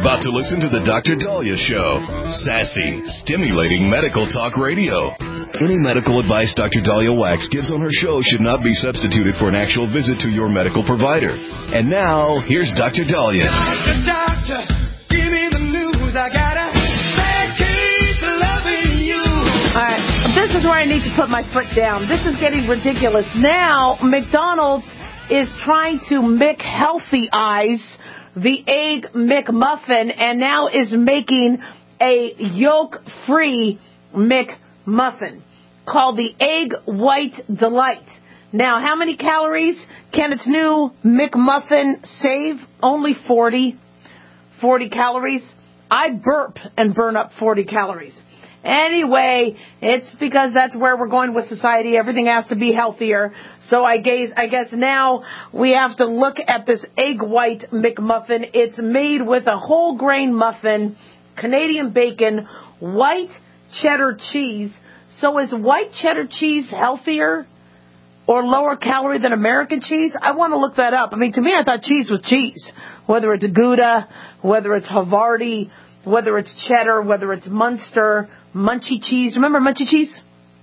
about to listen to the Dr. Daliah Show. Sassy, stimulating medical talk radio. Any medical advice Dr. Daliah Wax gives on her show should not be substituted for an actual visit to your medical provider. And now, here's Dr. Daliah. Doctor, give me the news. I got a bad case of loving you. All right, this is where I need to put my foot down. This is getting ridiculous. Now, McDonald's is trying to McHealthy-ize the Egg McMuffin, and now is making a yolk-free McMuffin called the Egg White Delight. Now, how many calories can its new McMuffin save? Only 40 calories. I burp and burn up 40 calories. Anyway, it's because that's where we're going with society. Everything has to be healthier. So I guess now we have to look at this Egg White McMuffin. It's made with a whole grain muffin, Canadian bacon, white cheddar cheese. So is white cheddar cheese healthier or lower calorie than American cheese? I want to look that up. I mean, to me, I thought cheese was cheese. Whether it's Gouda, whether it's Havarti, whether it's cheddar, whether it's Munster, Munchie cheese. Remember Munchie cheese?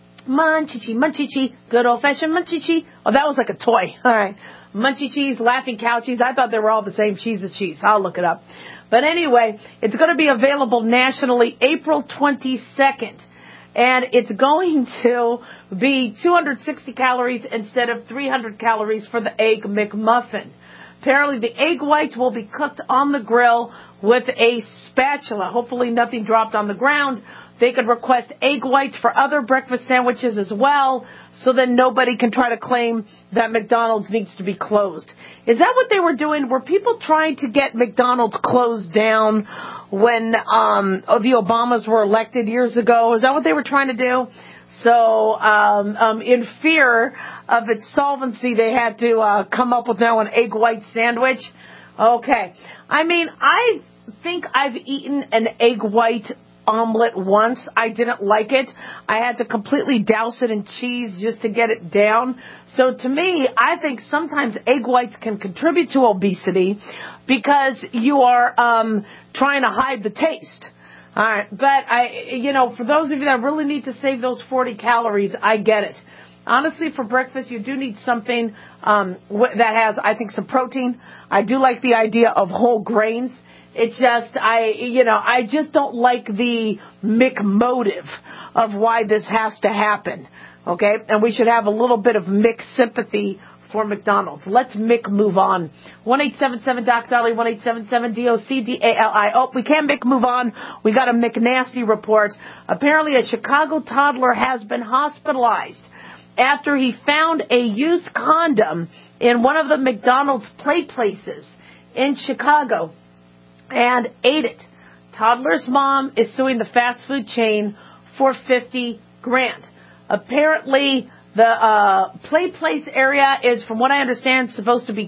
Munchie, good old-fashioned Munchie cheese. Oh, that was like a toy. All right. Munchie cheese, Laughing Cow cheese. I thought they were all the same cheese as cheese. I'll look it up. But anyway, it's going to be available nationally April 22nd. And it's going to be 260 calories instead of 300 calories for the Egg McMuffin. Apparently, the egg whites will be cooked on the grill with a spatula. Hopefully nothing dropped on the ground. They could request egg whites for other breakfast sandwiches as well, so then nobody can try to claim that McDonald's needs to be closed. Is that what they were doing? Were people trying to get McDonald's closed down when the Obamas were elected years ago? Is that what they were trying to do? So in fear of its solvency, they had to come up with now an egg white sandwich. Okay. I mean, I think I've eaten an egg white omelet once. I didn't like it. I had to completely douse it in cheese just to get it down. So to me, I think sometimes egg whites can contribute to obesity because you are trying to hide the taste. All right, but for those of you that really need to save those 40 calories, I get it. Honestly, for breakfast, you do need something that has, I think, some protein. I do like the idea of whole grains. It's just, I just don't like the McMotive of why this has to happen, okay? And we should have a little bit of mixed sympathy for McDonald's. Let's move on. 1-877-DOC-DALI, 1-877-DOC-DALI. Oh, we can't move on. We got a McNasty report. Apparently, a Chicago toddler has been hospitalized after he found a used condom in one of the McDonald's play places in Chicago and ate it. Toddler's mom is suing the fast food chain for $50,000. Apparently, the play place area is, from what I understand, supposed to be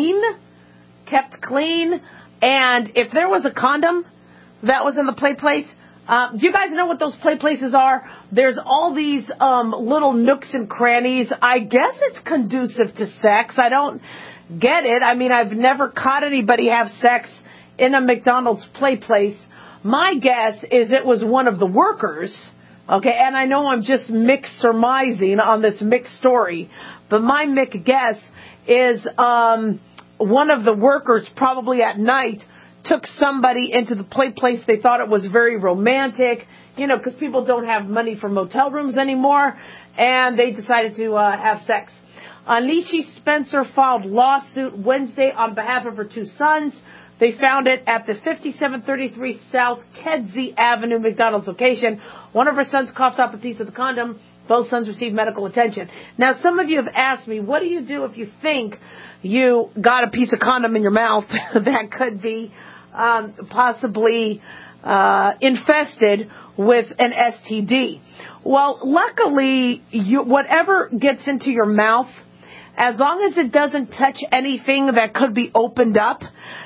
kept clean. And if there was a condom that was in the play place, do you guys know what those play places are? There's all these little nooks and crannies. I guess it's conducive to sex. I don't get it. I mean, I've never caught anybody have sex in a McDonald's play place. My guess is it was one of the workers. Okay, and I know I'm just surmising on this mixed story, but my guess is one of the workers probably at night took somebody into the play place. They thought it was very romantic, because people don't have money for motel rooms anymore, and they decided to have sex. Alicia Spencer filed lawsuit Wednesday on behalf of her two sons. They found it at the 5733 South Kedzie Avenue McDonald's location. One of her sons coughed up a piece of the condom. Both sons received medical attention. Now, some of you have asked me, what do you do if you think you got a piece of condom in your mouth that could be possibly infested with an STD? Well, luckily, whatever gets into your mouth, as long as it doesn't touch anything that could be opened up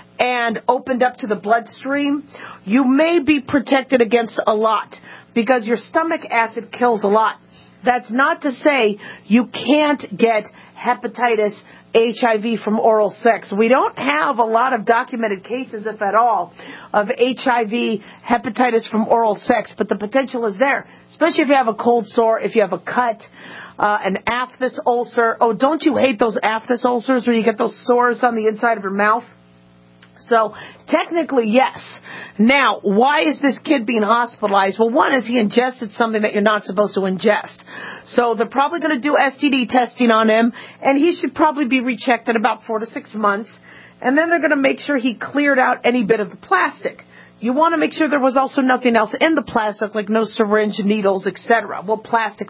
to the bloodstream, you may be protected against a lot because your stomach acid kills a lot. That's not to say you can't get hepatitis HIV from oral sex. We don't have a lot of documented cases, if at all, of HIV hepatitis from oral sex, but the potential is there, especially if you have a cold sore, if you have a cut, an aphthous ulcer. Oh, don't you hate those aphthous ulcers where you get those sores on the inside of your mouth? So, technically, yes. Now, why is this kid being hospitalized? Well, one is he ingested something that you're not supposed to ingest. So, they're probably going to do STD testing on him, and he should probably be rechecked in about 4 to 6 months. And then they're going to make sure he cleared out any bit of the plastic. You want to make sure there was also nothing else in the plastic, like no syringe, needles, etc. Well,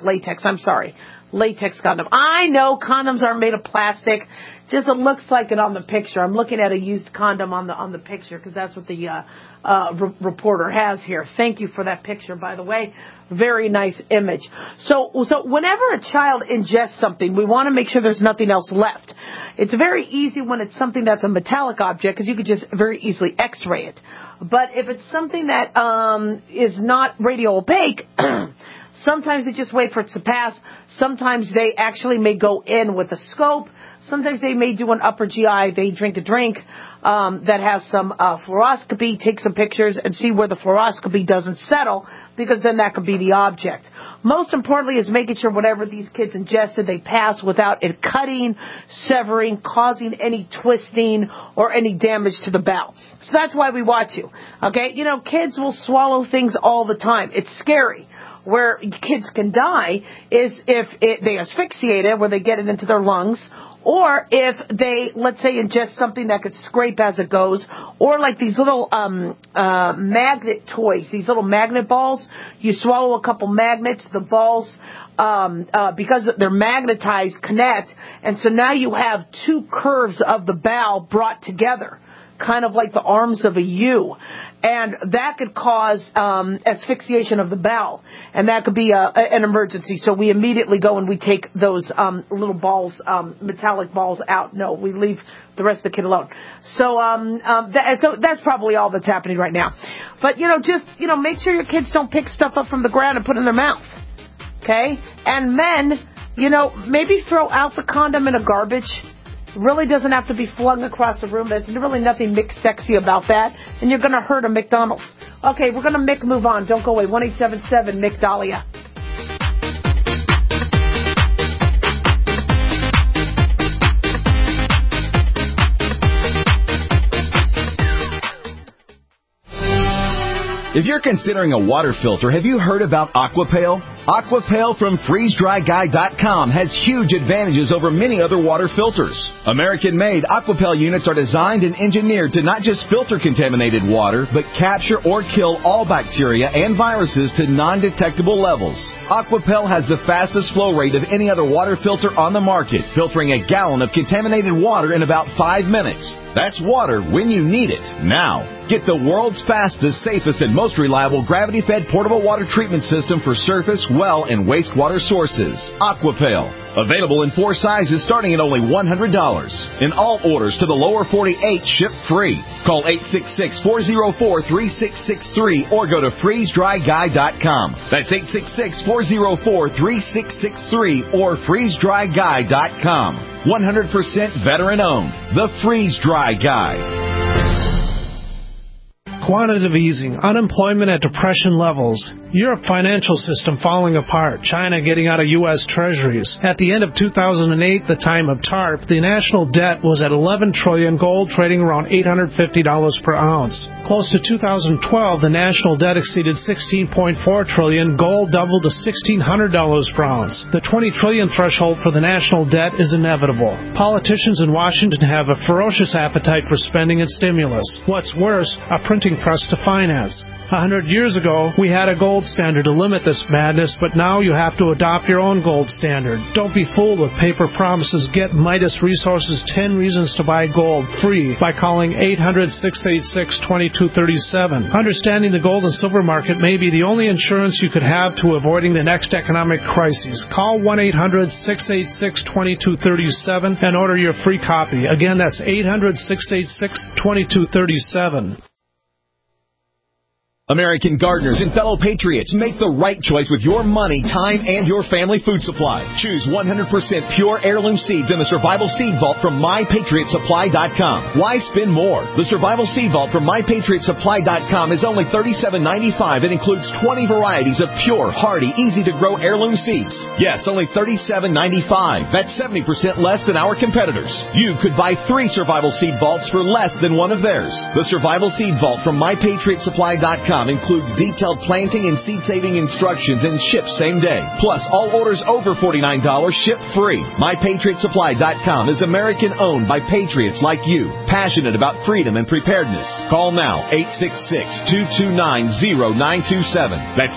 latex condom. I know condoms are made of plastic. Just it looks like it on the picture. I'm looking at a used condom on the picture because that's what the reporter has here. Thank you for that picture, by the way. Very nice image. So whenever a child ingests something, we want to make sure there's nothing else left. It's very easy when it's something that's a metallic object because you could just very easily X-ray it. But if it's something that is not radio opaque, sometimes they just wait for it to pass. Sometimes they actually may go in with a scope. Sometimes they may do an upper GI. They drink a drink that has some fluoroscopy, take some pictures, and see where the fluoroscopy doesn't settle, because then that could be the object. Most importantly is making sure whatever these kids ingested, they pass without it cutting, severing, causing any twisting or any damage to the bowel. So that's why we watch you. Okay? You know, kids will swallow things all the time. It's scary. Where kids can die is if they asphyxiate it, where they get it into their lungs, or if they, let's say, ingest something that could scrape as it goes, or like these little magnet toys, these little magnet balls. You swallow a couple magnets, the balls, because they're magnetized, connect, and so now you have two curves of the bowel brought together, kind of like the arms of a U. And that could cause asphyxiation of the bowel. And that could be an emergency. So we immediately go and we take those little balls, metallic balls out. No, we leave the rest of the kid alone. So that's probably all that's happening right now. But, just make sure your kids don't pick stuff up from the ground and put it in their mouth. Okay? And men, maybe throw out the condom in a garbage. Really doesn't have to be flung across the room. There's really nothing Mick sexy about that. And you're going to hurt a McDonald's. Okay, we're going to Mick move on. Don't go away. 1-877 Mick Dahlia. If you're considering a water filter, have you heard about Aquapale? Aquapale from FreezeDryGuy.com has huge advantages over many other water filters. American-made Aquapale units are designed and engineered to not just filter contaminated water, but capture or kill all bacteria and viruses to non-detectable levels. Aquapale has the fastest flow rate of any other water filter on the market, filtering a gallon of contaminated water in about 5 minutes. That's water when you need it, now. Get the world's fastest, safest, and most reliable gravity-fed portable water treatment system for surface, well, and wastewater sources. Aquapale. Available in 4 sizes starting at only $100. And all orders to the lower 48 ship free. Call 866-404-3663 or go to FreezeDryGuy.com. That's 866-404-3663 or FreezeDryGuy.com. 100% veteran owned. The Freeze Dry Guy. Quantitative easing, unemployment at depression levels, Europe financial system falling apart, China getting out of U.S. treasuries. At the end of 2008, the time of TARP, the national debt was at $11 trillion, gold trading around $850 per ounce. Close to 2012, the national debt exceeded $16.4 trillion, gold doubled to $1,600 per ounce. The $20 trillion threshold for the national debt is inevitable. Politicians in Washington have a ferocious appetite for spending and stimulus. What's worse, a printing press to finance. 100 years ago, we had a gold standard to limit this madness, but now you have to adopt your own gold standard. Don't be fooled with paper promises. Get Midas Resources 10 Reasons to Buy Gold free by calling 800-686-2237. Understanding the gold and silver market may be the only insurance you could have to avoiding the next economic crisis. Call 1-800-686-2237 and order your free copy. Again, that's 800-686-2237. American gardeners and fellow patriots, make the right choice with your money, time, and your family food supply. Choose 100% pure heirloom seeds in the Survival Seed Vault from MyPatriotSupply.com. Why spend more? The Survival Seed Vault from MyPatriotSupply.com is only $37.95 and includes 20 varieties of pure, hardy, easy-to-grow heirloom seeds. Yes, only $37.95. That's 70% less than our competitors. You could buy 3 Survival Seed Vaults for less than one of theirs. The Survival Seed Vault from MyPatriotSupply.com includes detailed planting and seed-saving instructions and ships same day. Plus, all orders over $49 ship free. MyPatriotSupply.com is American-owned by patriots like you, passionate about freedom and preparedness. Call now, 866-229-0927. That's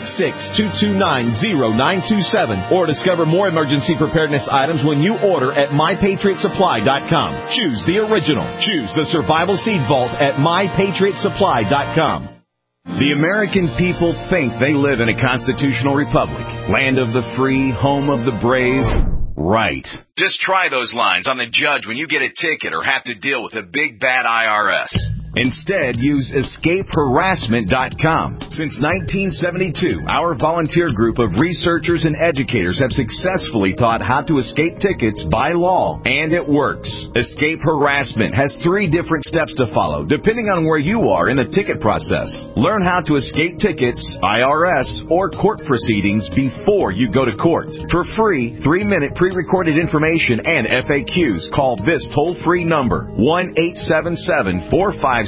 866-229-0927. Or discover more emergency preparedness items when you order at MyPatriotSupply.com. Choose the original. Choose the Survival Seed Vault at MyPatriotSupply.com. The American people think they live in a constitutional republic, land of the free, home of the brave. Right. Just try those lines on the judge when you get a ticket or have to deal with a big bad IRS. Instead, use EscapeHarassment.com. Since 1972, our volunteer group of researchers and educators have successfully taught how to escape tickets by law, and it works. Escape Harassment has 3 different steps to follow, depending on where you are in the ticket process. Learn how to escape tickets, IRS, or court proceedings before you go to court. For free, 3-minute pre-recorded information and FAQs, call this toll-free number, 1-877-457-9009.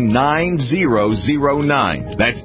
That's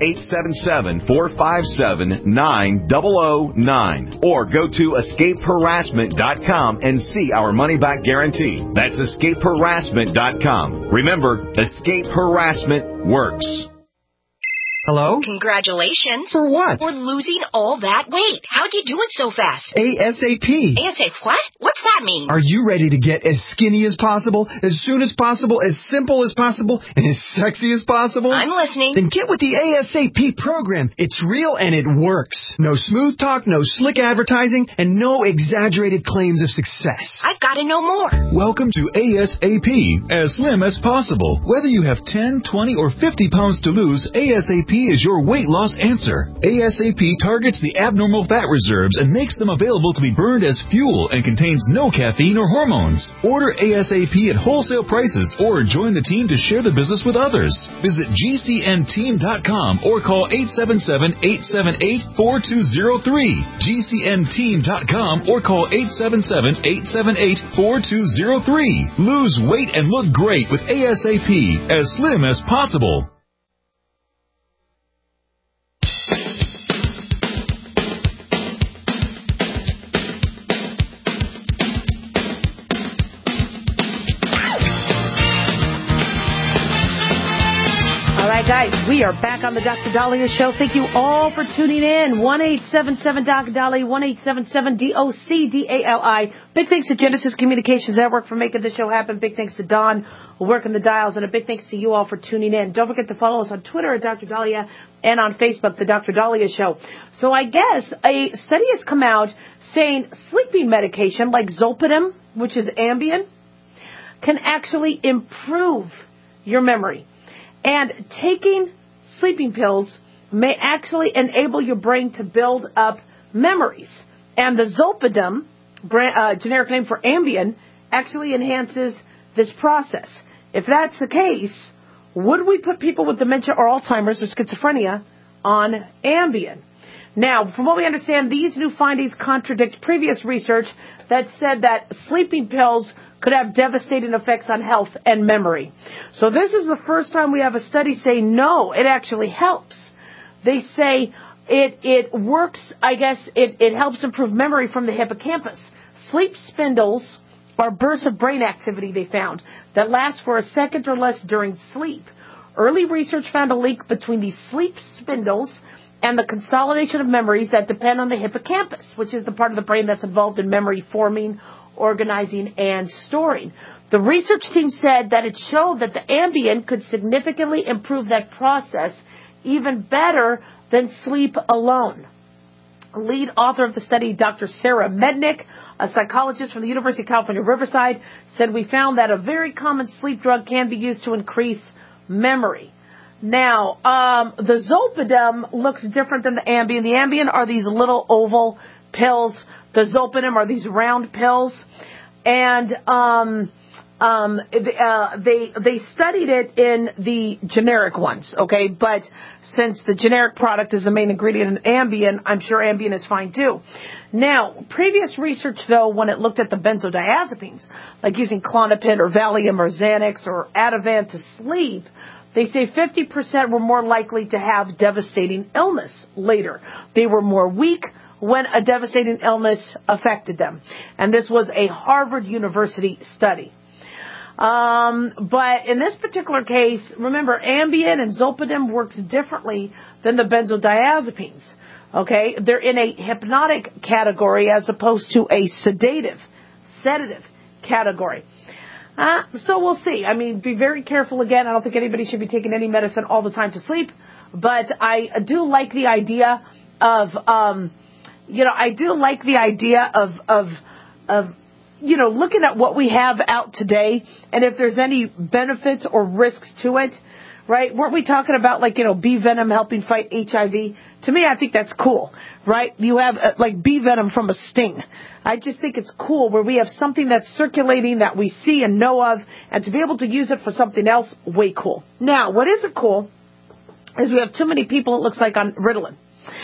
877-457-9009. Or go to EscapeHarassment.com and see our money-back guarantee. That's EscapeHarassment.com. Remember, Escape Harassment works. Hello? Congratulations. For what? For losing all that weight. How'd you do it so fast? ASAP. ASAP what? What's that mean? Are you ready to get as skinny as possible, as soon as possible, as simple as possible, and as sexy as possible? I'm listening. Then get with the ASAP program. It's real and it works. No smooth talk, no slick advertising, and no exaggerated claims of success. I've got to know more. Welcome to ASAP, as slim as possible. Whether you have 10, 20, or 50 pounds to lose, ASAP is your weight loss answer. ASAP targets the abnormal fat reserves and makes them available to be burned as fuel and contains no caffeine or hormones. Order ASAP at wholesale prices or join the team to share the business with others. Visit GCNteam.com or call 877-878-4203. GCNteam.com or call 877-878-4203. Lose weight and look great with ASAP, as slim as possible. Guys, we are back on the Dr. Daliah Show. Thank you all for tuning in. 1-877-DOC-DALI, 1-877-DOC-DALI. Big thanks to Genesis Communications Network for making the show happen. Big thanks to Don working the dials, and a big thanks to you all for tuning in. Don't forget to follow us on Twitter at Dr. Daliah and on Facebook, the Dr. Daliah Show. So I guess a study has come out saying sleeping medication like Zolpidem, which is Ambien, can actually improve your memory. And taking sleeping pills may actually enable your brain to build up memories. And the Zolpidem, generic name for Ambien, actually enhances this process. If that's the case, would we put people with dementia or Alzheimer's or schizophrenia on Ambien? Now, from what we understand, these new findings contradict previous research that said that sleeping pills could have devastating effects on health and memory. So this is the first time we have a study say, no, it actually helps. They say it works, I guess, it helps improve memory from the hippocampus. Sleep spindles are bursts of brain activity, they found, that last for a second or less during sleep. Early research found a link between these sleep spindles and the consolidation of memories that depend on the hippocampus, which is the part of the brain that's involved in memory forming, organizing, and storing. The research team said that it showed that the Ambien could significantly improve that process even better than sleep alone. Lead author of the study, Dr. Sarah Mednick, a psychologist from the University of California, Riverside, said we found that a very common sleep drug can be used to increase memory. Now, the Zolpidem looks different than the Ambien. The Ambien are these little oval pills. The Zolpidem are these round pills. And they studied it in the generic ones, okay? But since the generic product is the main ingredient in Ambien, I'm sure Ambien is fine too. Now, previous research, though, when it looked at the benzodiazepines, like using Klonopin or Valium or Xanax or Ativan to sleep, they say 50% were more likely to have devastating illness later. They were more weak when a devastating illness affected them. And this was a Harvard University study. But in this particular case, remember, Ambien and Zolpidem works differently than the benzodiazepines. Okay? They're in a hypnotic category as opposed to a sedative category. So we'll see. I mean, be very careful again. I don't think anybody should be taking any medicine all the time to sleep. But I do like the idea of, looking at what we have out today and if there's any benefits or risks to it, right? Weren't we talking about bee venom helping fight HIV? To me, I think that's cool, right? You have bee venom from a sting. I just think it's cool where we have something that's circulating that we see and know of, and to be able to use it for something else, way cool. Now, what isn't cool is we have too many people, it looks like, on Ritalin.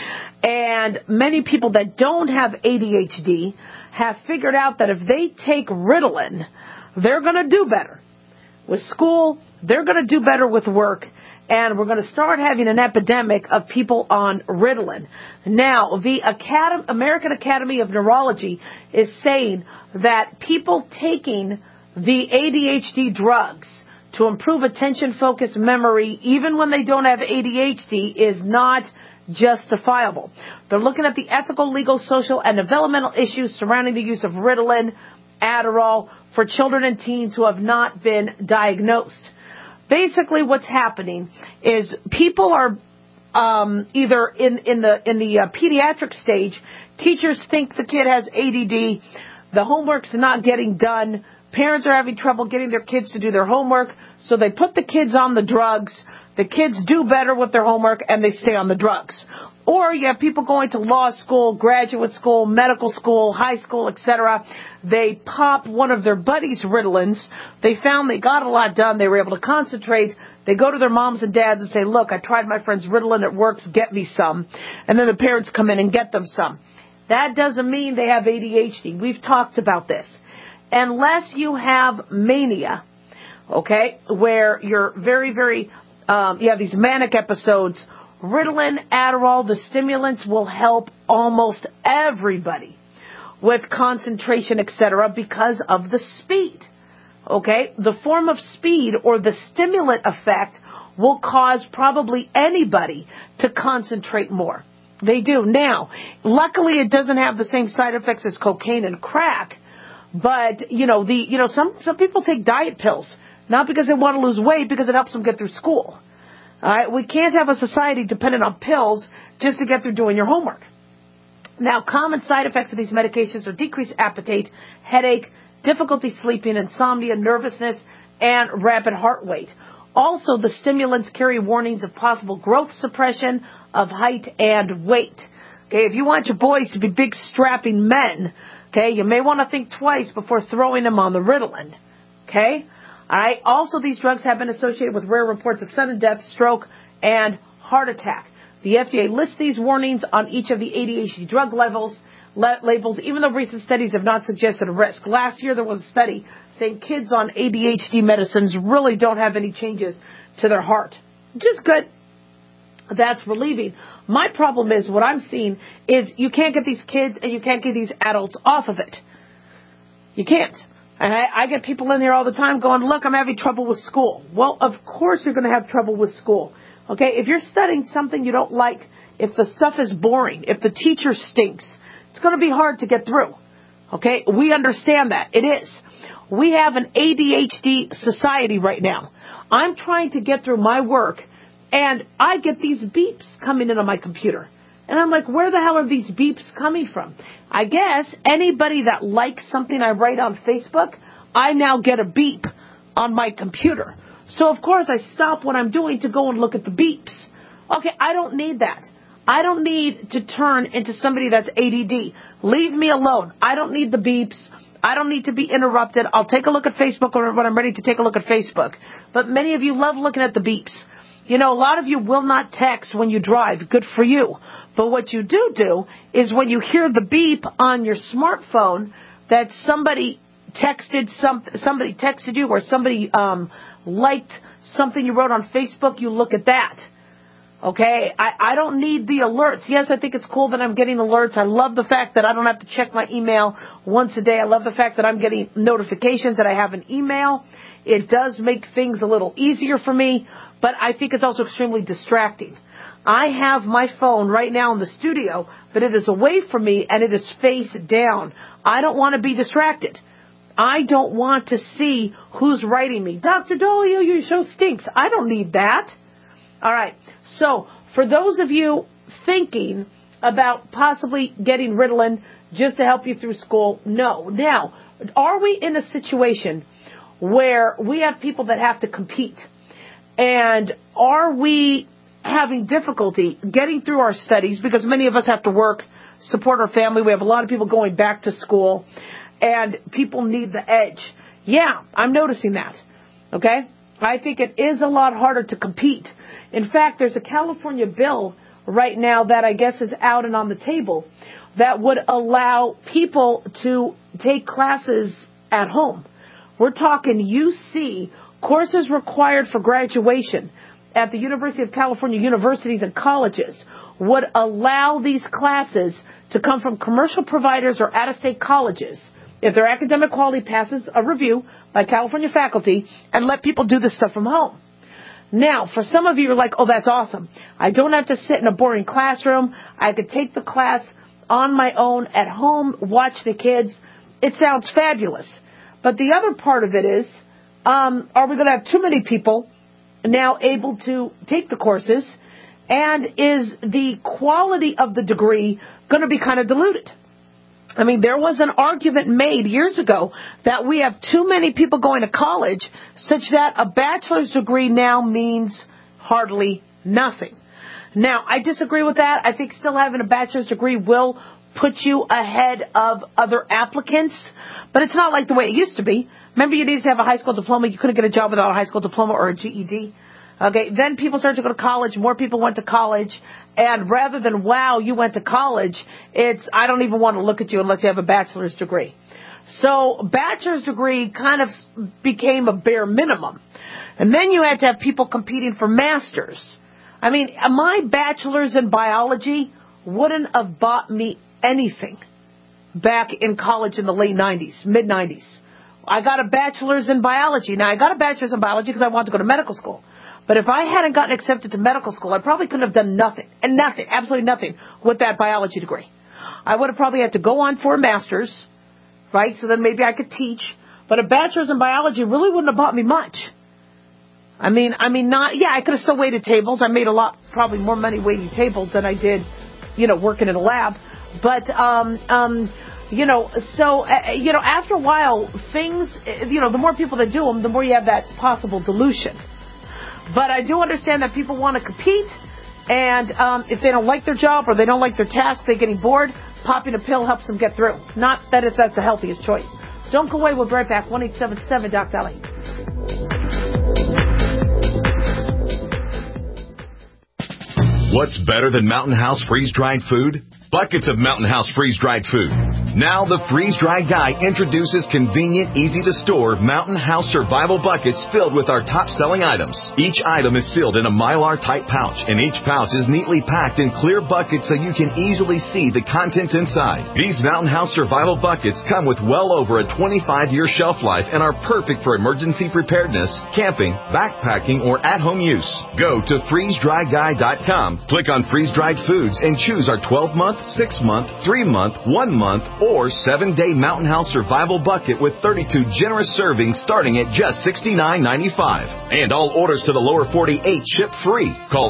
And many people that don't have ADHD have figured out that if they take Ritalin, they're going to do better with school, they're going to do better with work, and we're going to start having an epidemic of people on Ritalin. Now, the American Academy of Neurology is saying that people taking the ADHD drugs to improve attention, focus, memory, even when they don't have ADHD, is not justifiable. They're looking at the ethical, legal, social, and developmental issues surrounding the use of Ritalin, Adderall, for children and teens who have not been diagnosed. Basically, what's happening is people are either in the pediatric stage. Teachers think the kid has ADD. The homework's not getting done. Parents are having trouble getting their kids to do their homework, so they put the kids on the drugs. The kids do better with their homework, and they stay on the drugs. Or you have people going to law school, graduate school, medical school, high school, etc. They pop one of their buddies' Ritalins. They found they got a lot done. They were able to concentrate. They go to their moms and dads and say, look, I tried my friend's Ritalin. It works. Get me some. And then the parents come in and get them some. That doesn't mean they have ADHD. We've talked about this. Unless you have mania, okay, where you're very, very, you have these manic episodes, Ritalin, Adderall, the stimulants will help almost everybody with concentration, etc., because of the speed. Okay? The form of speed or the stimulant effect will cause probably anybody to concentrate more. They do. Now, luckily it doesn't have the same side effects as cocaine and crack, but some people take diet pills, not because they want to lose weight, because it helps them get through school. All right, we can't have a society dependent on pills just to get through doing your homework. Now, common side effects of these medications are decreased appetite, headache, difficulty sleeping, insomnia, nervousness, and rapid heart rate. Also, the stimulants carry warnings of possible growth suppression of height and weight. Okay, if you want your boys to be big, strapping men, okay, you may want to think twice before throwing them on the Ritalin. Okay? All right. Also, these drugs have been associated with rare reports of sudden death, stroke, and heart attack. The FDA lists these warnings on each of the ADHD drug labels, even though recent studies have not suggested a risk. Last year, there was a study saying kids on ADHD medicines really don't have any changes to their heart, which is good. That's relieving. My problem is, what I'm seeing is you can't get these kids and you can't get these adults off of it. You can't. And I get people in here all the time going, look, I'm having trouble with school. Well, of course you're going to have trouble with school. Okay? If you're studying something you don't like, if the stuff is boring, if the teacher stinks, it's going to be hard to get through. Okay? We understand that. It is. We have an ADHD society right now. I'm trying to get through my work, and I get these beeps coming in on my computer. And I'm like, where the hell are these beeps coming from? I guess anybody that likes something I write on Facebook, I now get a beep on my computer. So, of course, I stop what I'm doing to go and look at the beeps. Okay, I don't need that. I don't need to turn into somebody that's ADD. Leave me alone. I don't need the beeps. I don't need to be interrupted. I'll take a look at Facebook when I'm ready to take a look at Facebook. But many of you love looking at the beeps. You know, a lot of you will not text when you drive. Good for you. But what you do is when you hear the beep on your smartphone that somebody texted you or somebody liked something you wrote on Facebook, you look at that. Okay, I don't need the alerts. Yes, I think it's cool that I'm getting alerts. I love the fact that I don't have to check my email once a day. I love the fact that I'm getting notifications that I have an email. It does make things a little easier for me, but I think it's also extremely distracting. I have my phone right now in the studio, but it is away from me and it is face down. I don't want to be distracted. I don't want to see who's writing me. Dr. Doliu, your show stinks. I don't need that. All right. So, for those of you thinking about possibly getting Ritalin just to help you through school, no. Now, are we in a situation where we have people that have to compete? And are we having difficulty getting through our studies because many of us have to work, support our family. We have a lot of people going back to school, and people need the edge. Yeah, I'm noticing that. Okay? I think it is a lot harder to compete. In fact, there's a California bill right now that I guess is out and on the table that would allow people to take classes at home. We're talking UC, courses required for graduation at the University of California universities and colleges would allow these classes to come from commercial providers or out-of-state colleges if their academic quality passes a review by California faculty and let people do this stuff from home. Now, for some of you, you're like, oh, that's awesome. I don't have to sit in a boring classroom. I could take the class on my own at home, watch the kids. It sounds fabulous. But the other part of it is, are we going to have too many people now able to take the courses? And is the quality of the degree going to be kind of diluted? I mean, there was an argument made years ago that we have too many people going to college such that a bachelor's degree now means hardly nothing. Now, I disagree with that. I think still having a bachelor's degree will put you ahead of other applicants, but it's not like the way it used to be. Remember, you needed to have a high school diploma. You couldn't get a job without a high school diploma or a GED. Okay, then people started to go to college. More people went to college. And rather than, wow, you went to college, it's, I don't even want to look at you unless you have a bachelor's degree. So bachelor's degree kind of became a bare minimum. And then you had to have people competing for masters. I mean, my bachelor's in biology wouldn't have bought me anything back in college in the late 90s, mid-90s. I got a bachelor's in biology. Now, I got a bachelor's in biology because I wanted to go to medical school. But if I hadn't gotten accepted to medical school, I probably couldn't have done nothing, absolutely nothing, with that biology degree. I would have probably had to go on for a master's, right? So then maybe I could teach. But a bachelor's in biology really wouldn't have bought me much. I mean, I could have still waited tables. I made probably more money waiting tables than I did, working in a lab. But, so after a while, things, the more people that do them, the more you have that possible dilution. But I do understand that people want to compete, and if they don't like their job or they don't like their task, they're getting bored, popping a pill helps them get through. Not that that's the healthiest choice. Don't go away. We'll be right back. 1-877-DOC-DALI. What's better than Mountain House freeze-dried food? Buckets of Mountain House freeze-dried food. Now the freeze-dried guy introduces convenient, easy-to-store Mountain House survival buckets filled with our top-selling items. Each item is sealed in a Mylar-type pouch, and each pouch is neatly packed in clear buckets so you can easily see the contents inside. These Mountain House survival buckets come with well over a 25-year shelf life and are perfect for emergency preparedness, camping, backpacking, or at-home use. Go to freezedryguy.com, click on freeze-dried foods, and choose our 12-month month, 6 month, 3 month, 1 month, or 7-day Mountain House Survival Bucket with 32 generous servings starting at just $69.95. And all orders to the lower 48 ship free. Call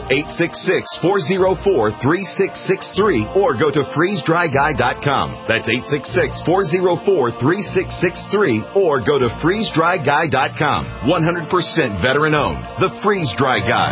866-404-3663 or go to freezedryguy.com. That's 866-404-3663 or go to freezedryguy.com. 100% veteran owned. The Freeze Dry Guy.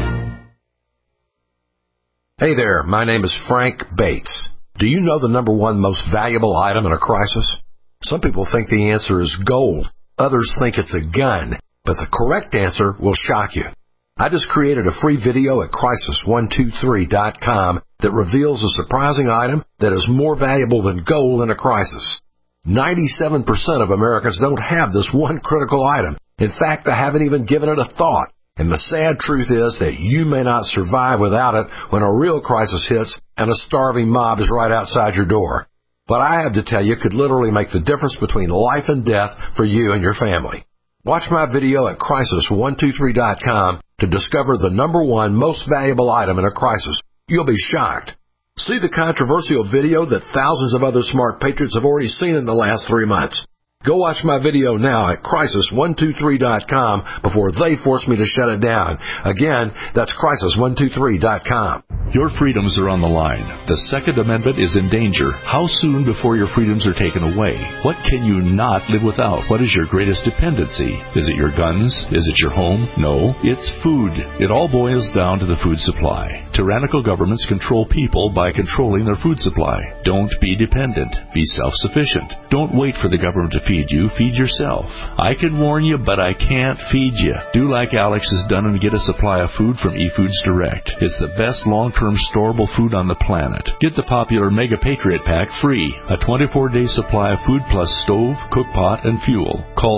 Hey there, my name is Frank Bates. Do you know the number one most valuable item in a crisis? Some people think the answer is gold. Others think it's a gun. But the correct answer will shock you. I just created a free video at crisis123.com that reveals a surprising item that is more valuable than gold in a crisis. 97% of Americans don't have this one critical item. In fact, they haven't even given it a thought. And the sad truth is that you may not survive without it when a real crisis hits and a starving mob is right outside your door. What I have to tell you could literally make the difference between life and death for you and your family. Watch my video at crisis123.com to discover the number one most valuable item in a crisis. You'll be shocked. See the controversial video that thousands of other smart patriots have already seen in the last 3 months. Go watch my video now at crisis123.com before they force me to shut it down. Again, that's crisis123.com. Your freedoms are on the line. The Second Amendment is in danger. How soon before your freedoms are taken away? What can you not live without? What is your greatest dependency? Is it your guns? Is it your home? No, it's food. It all boils down to the food supply. Tyrannical governments control people by controlling their food supply. Don't be dependent. Be self-sufficient. Don't wait for the government to feed you. Feed yourself. I can warn you, but I can't feed you. Do like Alex has done and get a supply of food from eFoods Direct. It's the best long-term storable food on the planet. Get the popular Mega Patriot Pack free. A 24-day supply of food plus stove, cookpot, and fuel. Call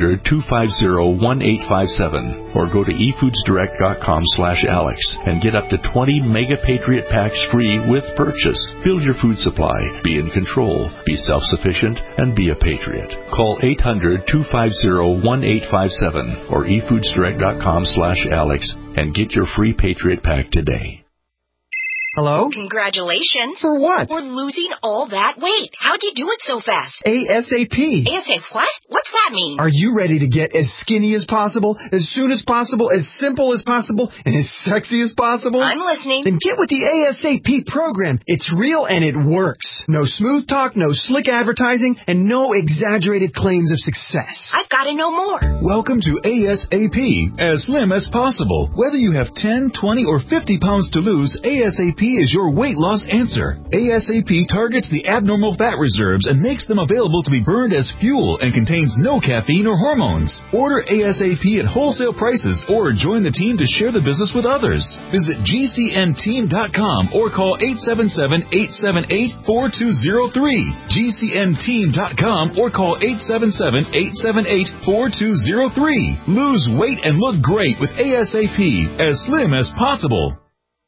800-250-1857 or go to efoodsdirect.com/Alex and get up to 20 Mega Patriot Packs free with purchase. Build your food supply. Be in control. Be self-sufficient and be a patriot. Call 800-250-1857 or efoodsdirect.com/Alex and get your free Patriot Pack today. Hello? Congratulations. For what? For losing all that weight. How'd you do it so fast? ASAP. ASAP what? What's that mean? Are you ready to get as skinny as possible, as soon as possible, as simple as possible, and as sexy as possible? I'm listening. Then get with the ASAP program. It's real and it works. No smooth talk, no slick advertising, and no exaggerated claims of success. I've got to know more. Welcome to ASAP, as slim as possible. Whether you have 10, 20, or 50 pounds to lose, ASAP is your weight loss answer. ASAP targets the abnormal fat reserves and makes them available to be burned as fuel and contains no caffeine or hormones. Order ASAP at wholesale prices or join the team to share the business with others. Visit GCNteam.com or call 877-878-4203. GCNteam.com or call 877-878-4203. Lose weight and look great with ASAP, as slim as possible.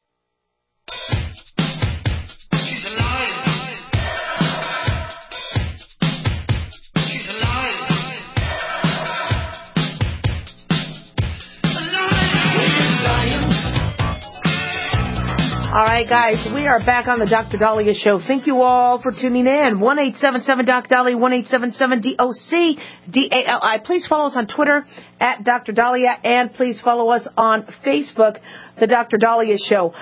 All right, guys, we are back on the Dr. Daliah Show. Thank you all for tuning in. 1-877-DOC-DALI, 1-877-DOC-DALI. Please follow us on Twitter at Dr. Daliah, and please follow us on Facebook, the Dr. Daliah Show.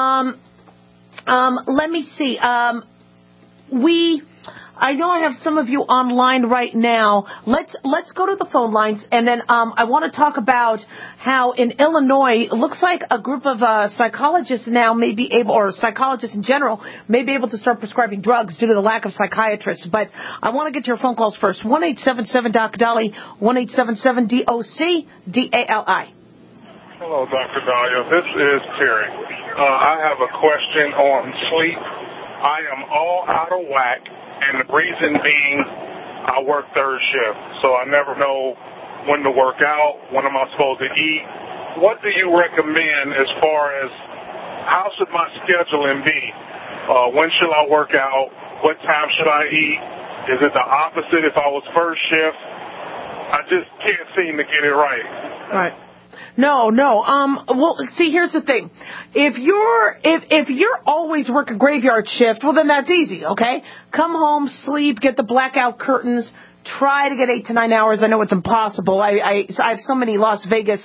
Let me see. I know I have some of you online right now. Let's go to the phone lines, and then I want to talk about how in Illinois, it looks like a group of psychologists now may be able, or psychologists in general, may be able to start prescribing drugs due to the lack of psychiatrists. But I want to get to your phone calls first. 1-877-DOC-DALI, 1-877-DOC-DALI. Hello, Dr. Daliah. This is Terry. I have a question on sleep. I am all out of whack. And the reason being, I work third shift, so I never know when to work out, when am I supposed to eat. What do you recommend as far as how should my scheduling be? When should I work out? What time should I eat? Is it the opposite if I was first shift? I just can't seem to get it right. All right. No. Well, see, here's the thing. If you're always working graveyard shift, well, then that's easy, okay? Come home, sleep, get the blackout curtains, try to get 8 to 9 hours. I know it's impossible. I have so many Las Vegas,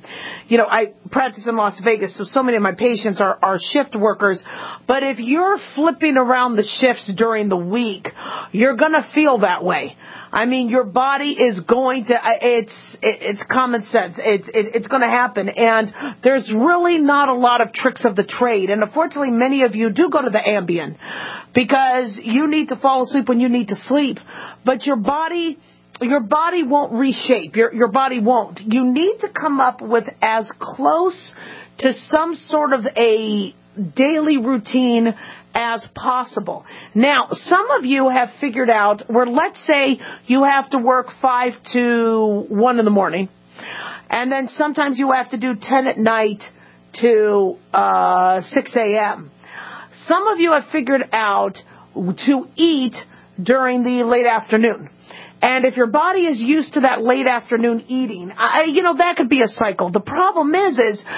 I practice in Las Vegas, so many of my patients are shift workers. But if you're flipping around the shifts during the week, you're going to feel that way. I mean, your body is going to, it's common sense. It's going to happen. And there's really not a lot of tricks of the trade. And unfortunately, many of you do go to the Ambien because you need to fall asleep when you need to sleep. But your body won't reshape. Your body won't. You need to come up with as close to some sort of a daily routine as possible. Now, some of you have figured out where, let's say you have to work 5 to 1 in the morning, and then sometimes you have to do 10 at night to 6 a.m. Some of you have figured out to eat during the late afternoon. And if your body is used to that late afternoon eating, that could be a cycle. The problem is,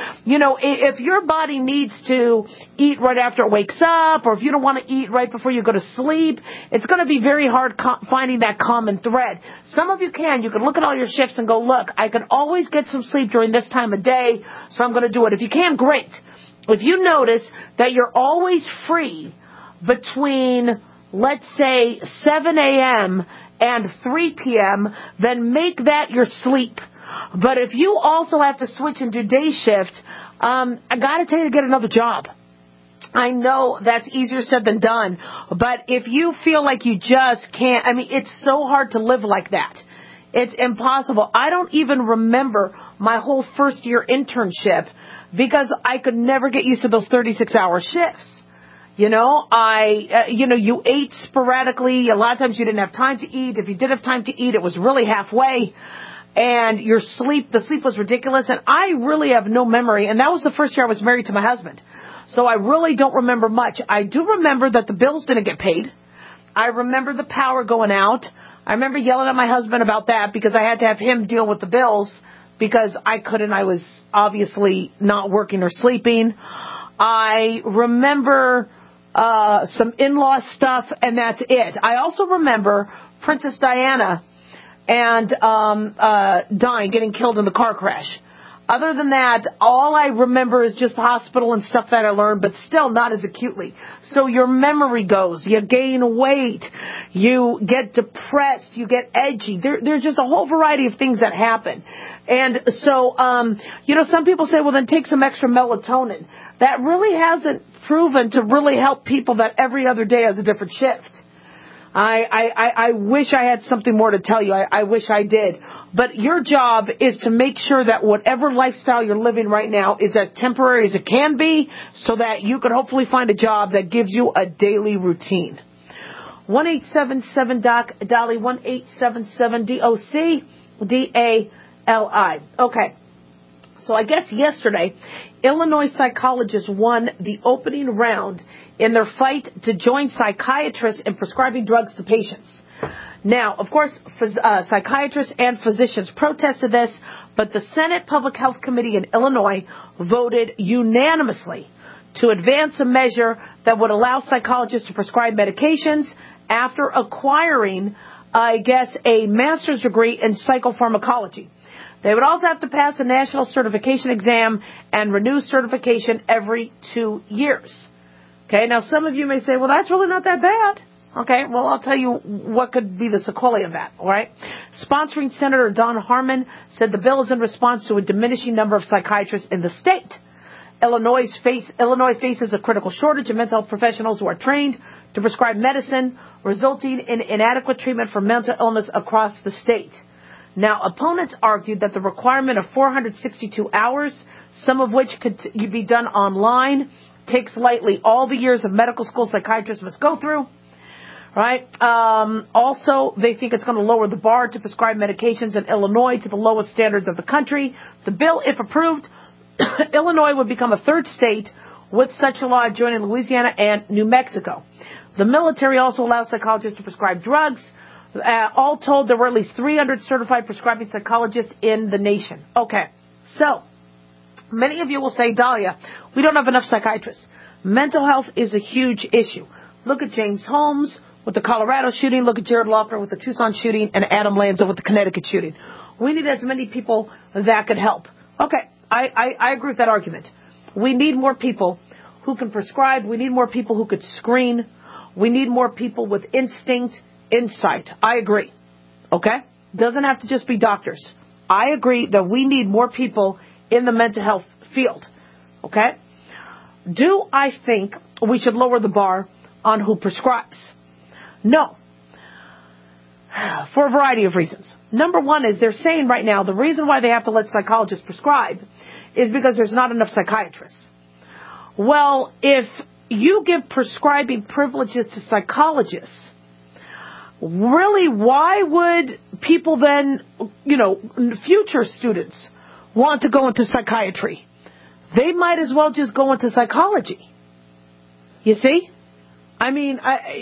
if your body needs to eat right after it wakes up, or if you don't want to eat right before you go to sleep, it's going to be very hard finding that common thread. Some of you can. You can look at all your shifts and go, look, I can always get some sleep during this time of day, so I'm going to do it. If you can, great. If you notice that you're always free between, let's say, 7 a.m. and 3 p.m., then make that your sleep. But if you also have to switch and do day shift, I got to tell you to get another job. I know that's easier said than done, but if you feel like you just can't, it's so hard to live like that. It's impossible. I don't even remember my whole first year internship because I could never get used to those 36-hour shifts. You ate sporadically. A lot of times you didn't have time to eat. If you did have time to eat, it was really halfway. And the sleep was ridiculous. And I really have no memory. And that was the first year I was married to my husband. So I really don't remember much. I do remember that the bills didn't get paid. I remember the power going out. I remember yelling at my husband about that because I had to have him deal with the bills because I couldn't. I was obviously not working or sleeping. I remember some in-law stuff, and that's it. I also remember Princess Diana and dying, getting killed in the car crash. Other than that, all I remember is just the hospital and stuff that I learned, but still not as acutely. So your memory goes. You gain weight. You get depressed. You get edgy. There's just a whole variety of things that happen. And so, some people say, well, then take some extra melatonin. That really hasn't proven to really help people that every other day has a different shift. I wish I had something more to tell you. I wish I did. But your job is to make sure that whatever lifestyle you're living right now is as temporary as it can be so that you can hopefully find a job that gives you a daily routine. 1-877-DOC-DALI, 1-877-DOC-DALI. Okay. So I guess yesterday, Illinois psychologists won the opening round in their fight to join psychiatrists in prescribing drugs to patients. Now, of course, psychiatrists and physicians protested this, but the Senate Public Health Committee in Illinois voted unanimously to advance a measure that would allow psychologists to prescribe medications after acquiring, a master's degree in psychopharmacology. They would also have to pass a national certification exam and renew certification every 2 years. Okay, now some of you may say, well, that's really not that bad. Okay, well, I'll tell you what could be the sequelae of that, all right? Sponsoring Senator Don Harmon said the bill is in response to a diminishing number of psychiatrists in the state. Illinois faces a critical shortage of mental health professionals who are trained to prescribe medicine, resulting in inadequate treatment for mental illness across the state. Now, opponents argued that the requirement of 462 hours, some of which could be done online, takes lightly all the years of medical school psychiatrists must go through. Right. Also, they think it's going to lower the bar to prescribe medications in Illinois to the lowest standards of the country. The bill, if approved, Illinois would become a third state with such a law, joining Louisiana and New Mexico. The military also allows psychologists to prescribe drugs. All told, there were at least 300 certified prescribing psychologists in the nation. Okay, so Many of you will say, Dahlia, we don't have enough psychiatrists. Mental health is a huge issue. Look at James Holmes with the Colorado shooting. Look at Jared Loughner with the Tucson shooting and Adam Lanza with the Connecticut shooting. We need as many people that could help. Okay, I agree with that argument. We need more people who can prescribe. We need more people who could screen. We need more people with instinct, insight. I agree. Okay? Doesn't have to just be doctors. I agree that we need more people in the mental health field. Okay? Do I think we should lower the bar on who prescribes? No. For a variety of reasons. Number one is they're saying right now the reason why they have to let psychologists prescribe is because there's not enough psychiatrists. Well, if you give prescribing privileges to psychologists, really, why would people then, future students want to go into psychiatry? They might as well just go into psychology. You see? I mean,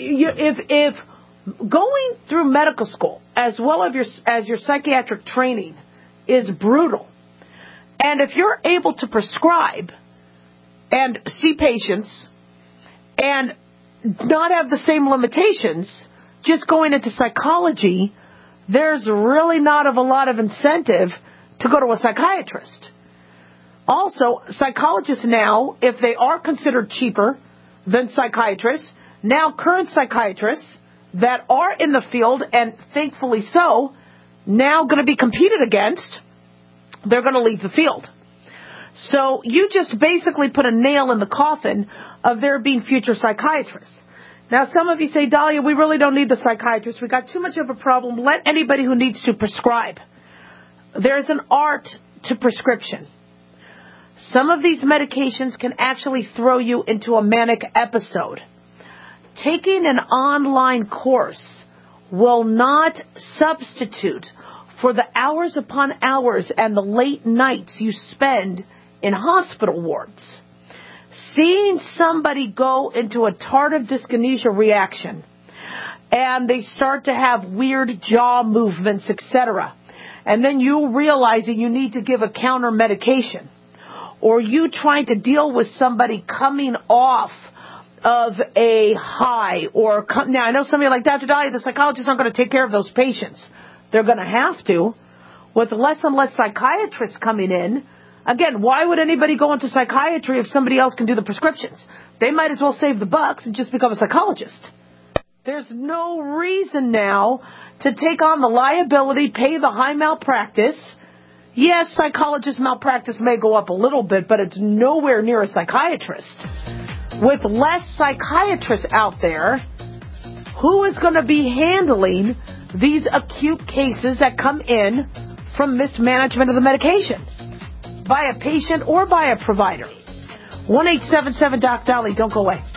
if going through medical school as well as your psychiatric training is brutal, and if you're able to prescribe and see patients and not have the same limitations, just going into psychology, there's really not a lot of incentive to go to a psychiatrist. Also, psychologists now, if they are considered cheaper than psychiatrists, now current psychiatrists that are in the field, and thankfully so, now going to be competed against, they're going to leave the field. So you just basically put a nail in the coffin of there being future psychiatrists. Now, some of you say, Dahlia, we really don't need the psychiatrists. We've got too much of a problem. Let anybody who needs to prescribe. There's an art to prescription. Some of these medications can actually throw you into a manic episode. Taking an online course will not substitute for the hours upon hours and the late nights you spend in hospital wards. Seeing somebody go into a tardive dyskinesia reaction and they start to have weird jaw movements, etc., and then you realizing you need to give a counter medication, or you trying to deal with somebody coming off of a high, or now I know somebody like Dr. Dahlia, the psychologists aren't going to take care of those patients. They're going to have to. With less and less psychiatrists coming in, again, why would anybody go into psychiatry if somebody else can do the prescriptions? They might as well save the bucks and just become a psychologist. There's no reason now to take on the liability, pay the high malpractice. Yes, psychologist malpractice may go up a little bit, but it's nowhere near a psychiatrist. With less psychiatrists out there, who is going to be handling these acute cases that come in from mismanagement of the medication? By a patient or by a provider? 1-877-DOC-DOLLY. Don't go away.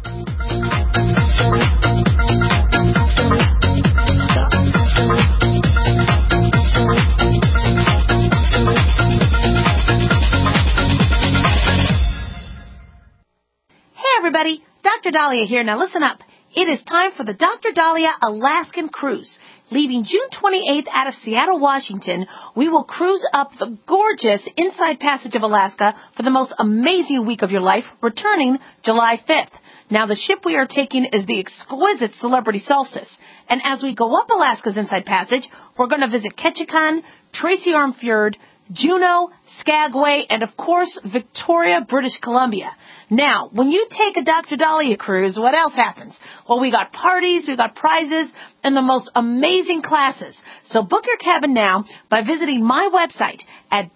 Everybody, Dr. Dahlia here. Now listen up. It is time for the Dr. Dahlia Alaskan Cruise. Leaving June 28th out of Seattle, Washington, we will cruise up the gorgeous Inside Passage of Alaska for the most amazing week of your life, returning July 5th. Now, the ship we are taking is the exquisite Celebrity Solstice. And as we go up Alaska's Inside Passage, we're going to visit Ketchikan, Tracy Arm Fjord, Juneau, Skagway, and of course, Victoria, British Columbia. Now, when you take a Dr. Dahlia cruise, what else happens? Well, we got parties, we got prizes, and the most amazing classes. So book your cabin now by visiting my website at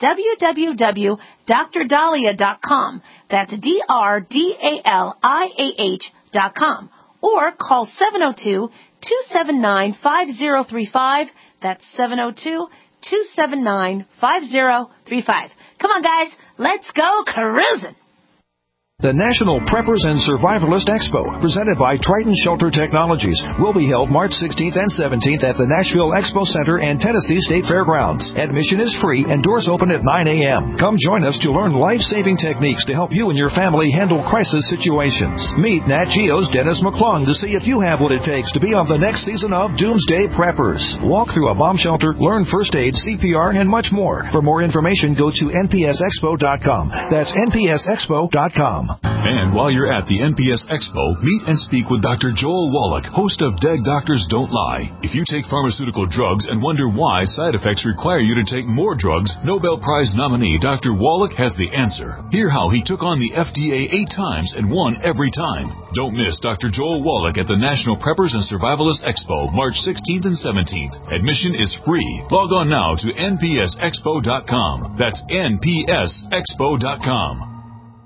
www.drdahlia.com. That's DRDALIAH.com. Or call 702-279-5035. That's 702-279-5035. Come on, guys. Let's go cruising. The National Preppers and Survivalist Expo, presented by Triton Shelter Technologies, will be held March 16th and 17th at the Nashville Expo Center and Tennessee State Fairgrounds. Admission is free and doors open at 9 a.m. Come join us to learn life-saving techniques to help you and your family handle crisis situations. Meet Nat Geo's Dennis McClung to see if you have what it takes to be on the next season of Doomsday Preppers. Walk through a bomb shelter, learn first aid, CPR, and much more. For more information, go to npsexpo.com. That's npsexpo.com. And while you're at the NPS Expo, meet and speak with Dr. Joel Wallach, host of Dead Doctors Don't Lie. If you take pharmaceutical drugs and wonder why side effects require you to take more drugs, Nobel Prize nominee Dr. Wallach has the answer. Hear how he took on the FDA 8 times and won every time. Don't miss Dr. Joel Wallach at the National Preppers and Survivalist Expo, March 16th and 17th. Admission is free. Log on now to npsexpo.com. That's npsexpo.com.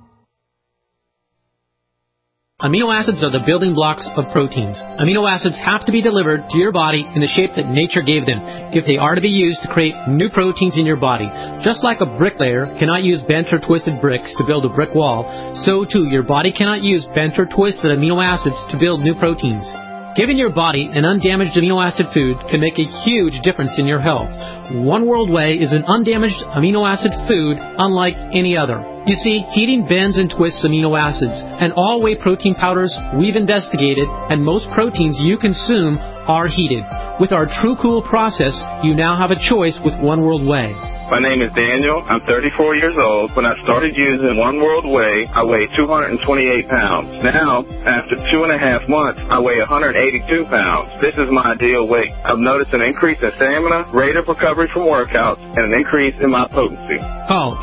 Amino acids are the building blocks of proteins. Amino acids have to be delivered to your body in the shape that nature gave them if they are to be used to create new proteins in your body. Just like a bricklayer cannot use bent or twisted bricks to build a brick wall, so too your body cannot use bent or twisted amino acids to build new proteins. Giving your body an undamaged amino acid food can make a huge difference in your health. One World Whey is an undamaged amino acid food unlike any other. You see, heating bends and twists amino acids, and all whey protein powders we've investigated, and most proteins you consume are heated. With our True Cool process, you now have a choice with One World Whey. My name is Daniel. I'm 34 years old. When I started using One World Whey, I weighed 228 pounds. Now, after 2.5 months, I weigh 182 pounds. This is my ideal weight. I've noticed an increase in stamina, rate of recovery from workouts, and an increase in my potency. Call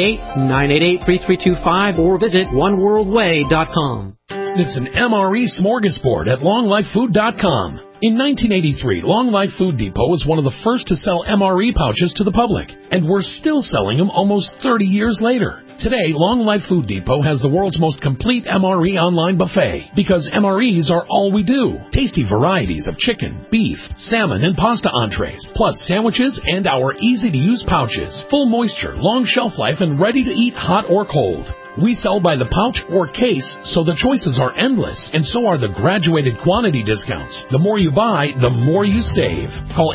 888-988-3325 or visit oneworldwhey.com. It's an MRE smorgasbord at longlifefood.com. In 1983, Long Life Food Depot was one of the first to sell MRE pouches to the public, and we're still selling them almost 30 years later. Today, Long Life Food Depot has the world's most complete MRE online buffet, because MREs are all we do. Tasty varieties of chicken, beef, salmon, and pasta entrees, plus sandwiches and our easy-to-use pouches. Full moisture, long shelf life, and ready to eat hot or cold. We sell by the pouch or case, so the choices are endless, and so are the graduated quantity discounts. The more you buy, the more you save. Call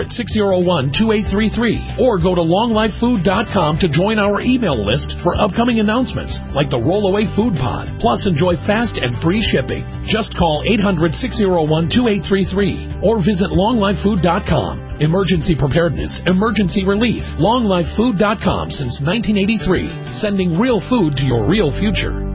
800-601-2833 or go to longlifefood.com to join our email list for upcoming announcements like the Rollaway Food Pod. Plus, enjoy fast and free shipping. Just call 800-601-2833 or visit longlifefood.com. Emergency preparedness, emergency relief. longlifefood.com since 1983, sending real food to your real future.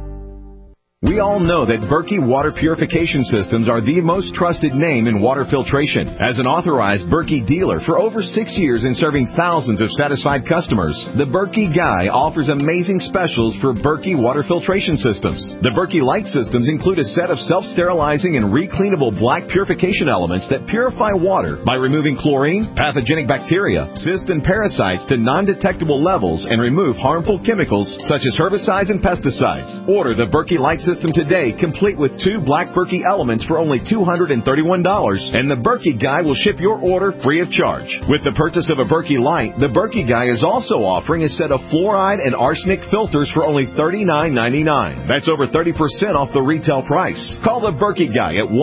We all know that Berkey Water Purification Systems are the most trusted name in water filtration. As an authorized Berkey dealer for over 6 years and serving thousands of satisfied customers, the Berkey Guy offers amazing specials for Berkey Water Filtration Systems. The Berkey Light Systems include a set of self-sterilizing and recleanable black purification elements that purify water by removing chlorine, pathogenic bacteria, cysts, and parasites to non-detectable levels and remove harmful chemicals such as herbicides and pesticides. Order the Berkey Light System today, complete with 2 black Berkey elements for only $231, and the Berkey Guy will ship your order free of charge. With the purchase of a Berkey Light, the Berkey Guy is also offering a set of fluoride and arsenic filters for only $39.99. That's over 30% off the retail price. Call the Berkey Guy at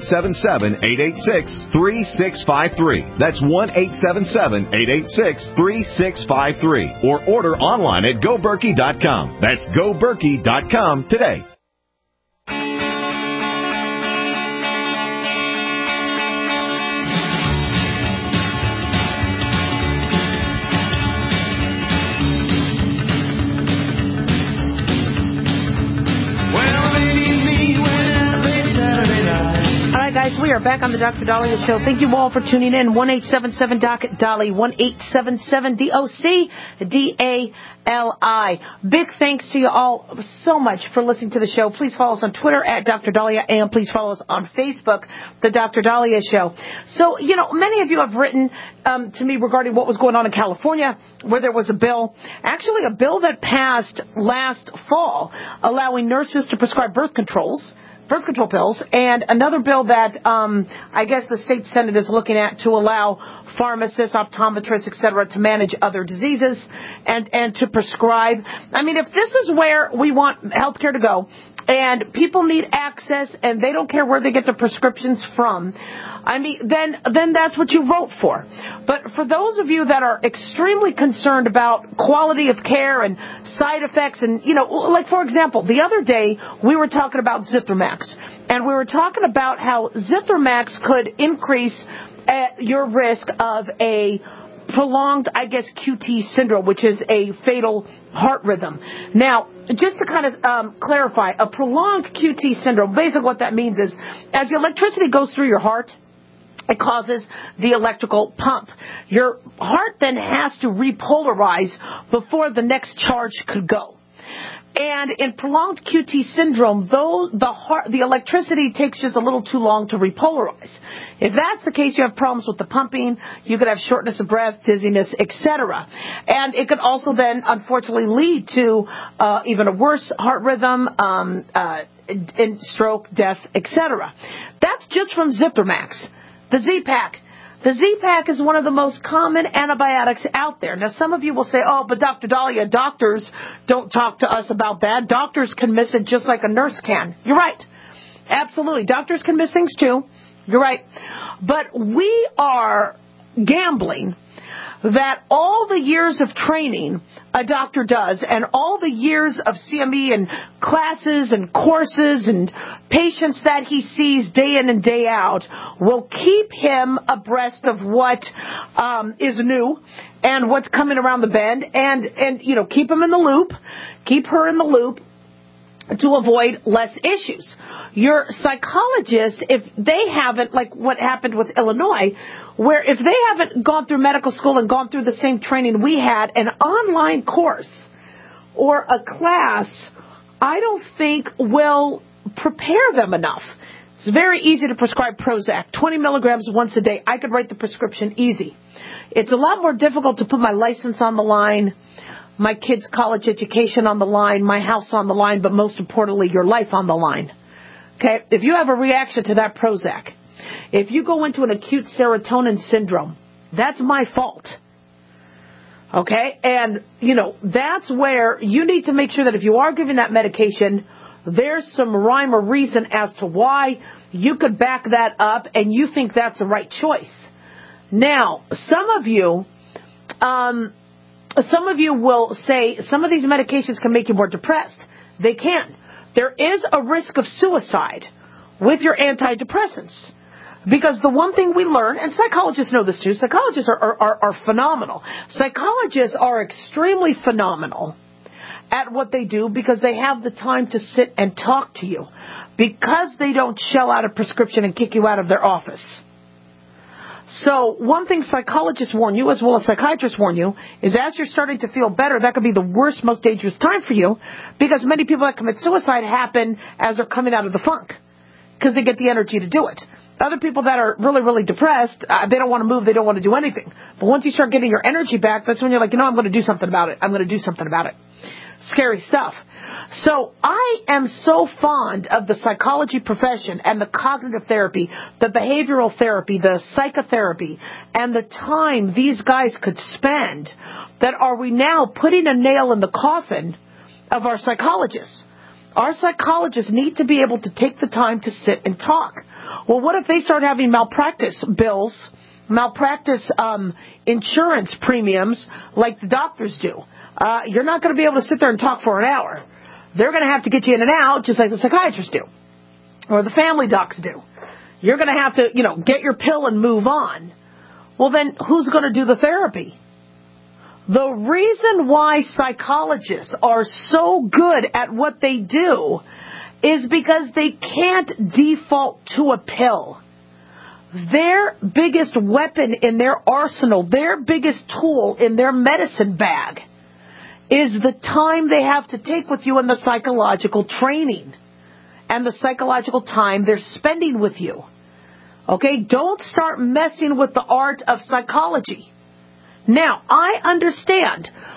1-877-886-3653. That's 1-877-886-3653. Or order online at GoBerkey.com. That's GoBerkey.com today. We are back on the Dr. Daliah Show. Thank you all for tuning in. 1-877-DOC-DALI, 1-877-DOC-DALI. Big thanks to you all so much for listening to the show. Please follow us on Twitter at Dr. Daliah, and please follow us on Facebook, The Dr. Daliah Show. So, many of you have written to me regarding what was going on in California, where there was a bill that passed last fall, allowing nurses to prescribe birth controls birth control pills, and another bill that I guess the state Senate is looking at to allow pharmacists, optometrists, etc., to manage other diseases and to prescribe. I mean, if this is where we want healthcare to go, and people need access, and they don't care where they get their prescriptions from, I mean, then that's what you vote for. But for those of you that are extremely concerned about quality of care and side effects, and, you know, like, for example, the other day we were talking about Zithromax, and we were talking about how Zithromax could increase your risk of a prolonged, I guess, QT syndrome, which is a fatal heart rhythm. Now, just to kind of clarify, a prolonged QT syndrome, basically what that means is as the electricity goes through your heart, it causes the electrical pump. Your heart then has to repolarize before the next charge could go. And in prolonged QT syndrome, though the electricity takes just a little too long to repolarize. If that's the case, you have problems with the pumping. You could have shortness of breath, dizziness, etc. And it could also then, unfortunately, lead to even a worse heart rhythm, and stroke, death, etc. That's just from Zithromax. The Z-Pak. The Z-Pak is one of the most common antibiotics out there. Now, some of you will say, oh, but Dr. Dahlia, doctors don't talk to us about that. Doctors can miss it just like a nurse can. You're right. Absolutely. Doctors can miss things too. You're right. But we are gambling that all the years of training a doctor does and all the years of CME and classes and courses and patients that he sees day in and day out will keep him abreast of what is new and what's coming around the bend and you know, keep him in the loop, keep her in the loop to avoid less issues. Your psychologist, if they haven't, like what happened with Illinois, where if they haven't gone through medical school and gone through the same training we had, an online course or a class, I don't think will prepare them enough. It's very easy to prescribe Prozac, 20 milligrams once a day. I could write the prescription easy. It's a lot more difficult to put my license on the line, my kids' college education on the line, my house on the line, but most importantly, your life on the line. Okay, if you have a reaction to that Prozac, if you go into an acute serotonin syndrome, that's my fault. Okay, and, you know, that's where you need to make sure that if you are giving that medication, there's some rhyme or reason as to why you could back that up and you think that's the right choice. Now, some of you will say some of these medications can make you more depressed. They can. There is a risk of suicide with your antidepressants. Because the one thing we learn, and psychologists know this too, psychologists are phenomenal. Psychologists are extremely phenomenal at what they do because they have the time to sit and talk to you. Because they don't shell out a prescription and kick you out of their office. So one thing psychologists warn you, as well as psychiatrists warn you, is as you're starting to feel better, that could be the worst, most dangerous time for you, because many people that commit suicide happen as they're coming out of the funk, because they get the energy to do it. Other people that are really, really depressed, they don't want to move, they don't want to do anything. But once you start getting your energy back, that's when you're like, you know, I'm going to do something about it. I'm going to do something about it. Scary stuff. So I am so fond of the psychology profession and the cognitive therapy, the behavioral therapy, the psychotherapy, and the time these guys could spend, that are we now putting a nail in the coffin of our psychologists? Our psychologists need to be able to take the time to sit and talk. Well, what if they start having malpractice bills, malpractice insurance premiums like the doctors do? You're not going to be able to sit there and talk for an hour. They're going to have to get you in and out just like the psychiatrists do or the family docs do. You're going to have to, get your pill and move on. Well, then who's going to do the therapy? The reason why psychologists are so good at what they do is because they can't default to a pill. Their biggest weapon in their arsenal, their biggest tool in their medicine bag is the time they have to take with you in the psychological training and the psychological time they're spending with you. Okay? Don't start messing with the art of psychology. Now, I understand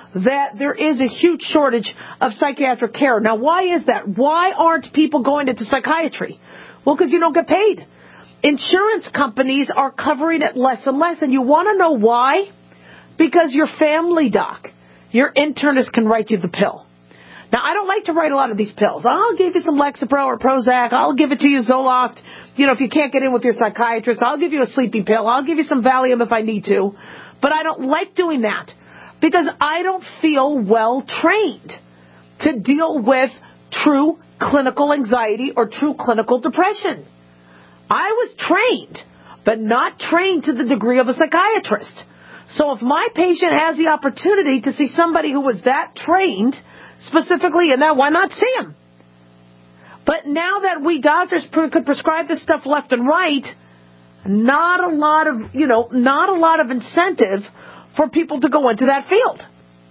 that there is a huge shortage of psychiatric care. Now, why is that? Why aren't people going into psychiatry? Well, because you don't get paid. Insurance companies are covering it less and less, and you want to know why? Because your family doc, your internist can write you the pill. Now, I don't like to write a lot of these pills. I'll give you some Lexapro or Prozac. I'll give it to you Zoloft. You know, if you can't get in with your psychiatrist, I'll give you a sleeping pill. I'll give you some Valium if I need to. But I don't like doing that because I don't feel well trained to deal with true clinical anxiety or true clinical depression. I was trained, but not trained to the degree of a psychiatrist. So if my patient has the opportunity to see somebody who was that trained specifically in that, why not see him? But now that we doctors could prescribe this stuff left and right, not a lot of incentive for people to go into that field.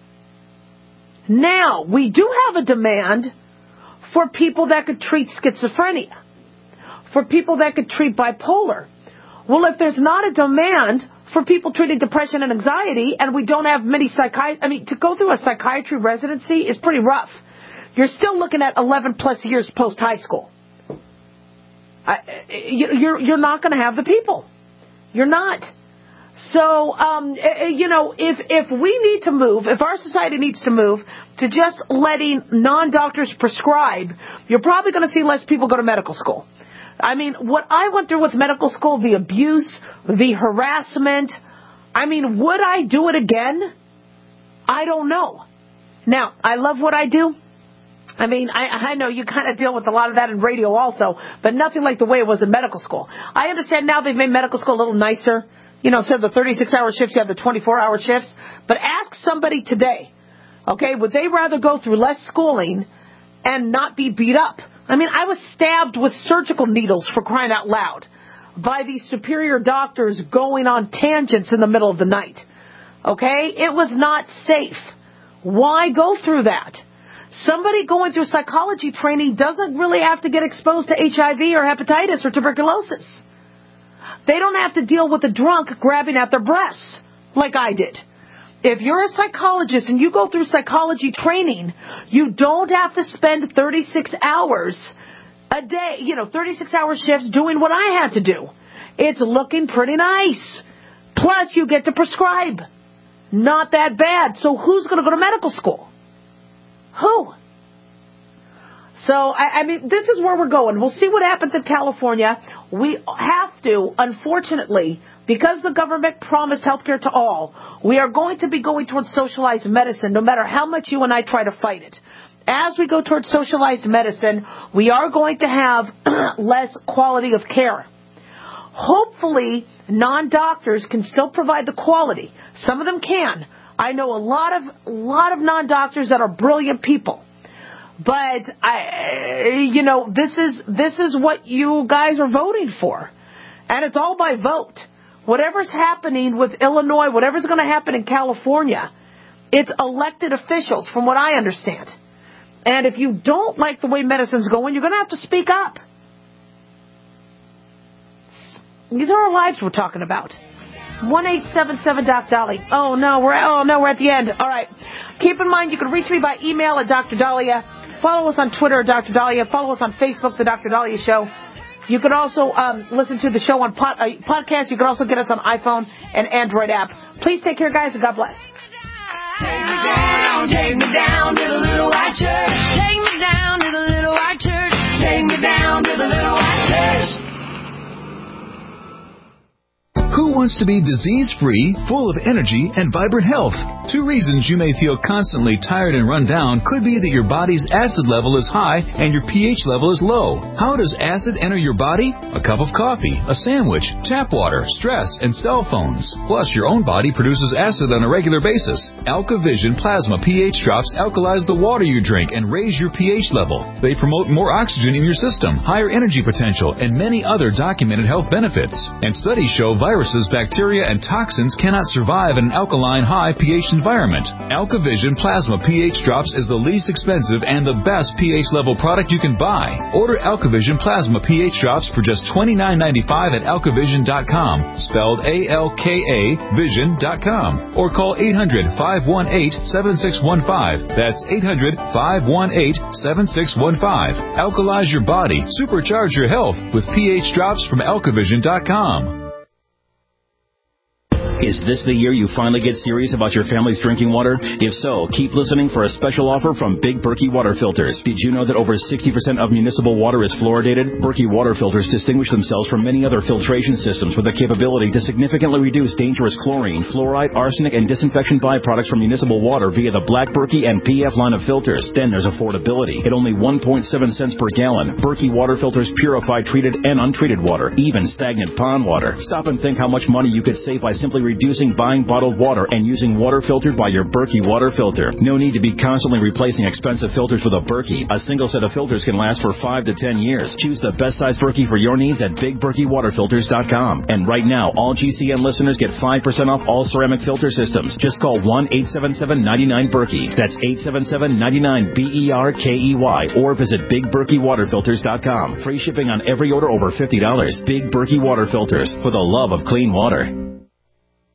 Now, we do have a demand for people that could treat schizophrenia, for people that could treat bipolar. Well, if there's not a demand for people treating depression and anxiety, and we don't have many to go through a psychiatry residency is pretty rough. You're still looking at 11 plus years post high school. You're not going to have the people. You're not. So, if we need to move, if our society needs to move to just letting non-doctors prescribe, you're probably going to see less people go to medical school. I mean, what I went through with medical school, the abuse, the harassment, would I do it again? I don't know. Now, I love what I do. I know you kind of deal with a lot of that in radio also, but nothing like the way it was in medical school. I understand now they've made medical school a little nicer. Instead of the 36-hour shifts, you have the 24-hour shifts. But ask somebody today, okay, would they rather go through less schooling and not be beat up? I was stabbed with surgical needles, for crying out loud, by these superior doctors going on tangents in the middle of the night. Okay? It was not safe. Why go through that? Somebody going through psychology training doesn't really have to get exposed to HIV or hepatitis or tuberculosis. They don't have to deal with a drunk grabbing at their breasts like I did. If you're a psychologist and you go through psychology training, you don't have to spend 36 hours a day, 36-hour shifts doing what I had to do. It's looking pretty nice. Plus, you get to prescribe. Not that bad. So who's going to go to medical school? Who? So, this is where we're going. We'll see what happens in California. We have to, unfortunately, because the government promised health care to all, we are going to be going towards socialized medicine, no matter how much you and I try to fight it. As we go towards socialized medicine, we are going to have less quality of care. Hopefully, non-doctors can still provide the quality. Some of them can. I know a lot of non-doctors that are brilliant people. But this is what you guys are voting for. And it's all by vote. Whatever's happening with Illinois, whatever's going to happen in California, it's elected officials, from what I understand. And if you don't like the way medicine's going, you're going to have to speak up. These are our lives we're talking about. 1-877-DOC-DOLLY. Oh no, we're at the end. All right. Keep in mind, you can reach me by email at Dr. Dahlia. Follow us on Twitter at Dr. Dahlia. Follow us on Facebook, The Dr. Dahlia Show. You can also listen to the show on podcast. You can also get us on iPhone and Android app. Please take care, guys, and God bless. Take me down to the little white church. Take me down to the little white church. Take me down to the little white church. Who wants to be disease-free, full of energy, and vibrant health? Two reasons you may feel constantly tired and run down could be that your body's acid level is high and your pH level is low. How does acid enter your body? A cup of coffee, a sandwich, tap water, stress, and cell phones. Plus, your own body produces acid on a regular basis. AlkaVision Plasma pH drops alkalize the water you drink and raise your pH level. They promote more oxygen in your system, higher energy potential, and many other documented health benefits. And studies show viruses because bacteria and toxins cannot survive in an alkaline high pH environment. AlkaVision Plasma pH Drops is the least expensive and the best pH level product you can buy. Order AlkaVision Plasma pH Drops for just $29.95 at AlkaVision.com, spelled A-L-K-A Vision.com, or call 800-518-7615. That's 800-518-7615. Alkalize your body. Supercharge your health with pH Drops from AlkaVision.com. Is this the year you finally get serious about your family's drinking water? If so, keep listening for a special offer from Big Berkey Water Filters. Did you know that over 60% of municipal water is fluoridated? Berkey Water Filters distinguish themselves from many other filtration systems with the capability to significantly reduce dangerous chlorine, fluoride, arsenic, and disinfection byproducts from municipal water via the Black Berkey and PF line of filters. Then there's affordability. At only 1.7 cents per gallon, Berkey Water Filters purify treated and untreated water, even stagnant pond water. Stop and think how much money you could save by simply reducing buying bottled water and using water filtered by your Berkey water filter. No need to be constantly replacing expensive filters with a Berkey. A single set of filters can last for 5 to 10 years. Choose the best size Berkey for your needs at BigBerkeyWaterFilters.com. And right now, all GCN listeners get 5% off all ceramic filter systems. Just call 1-877-99-BERKEY. That's 877-99-BERKEY or visit BigBerkeyWaterFilters.com. Free shipping on every order over $50. Big Berkey Water Filters, for the love of clean water.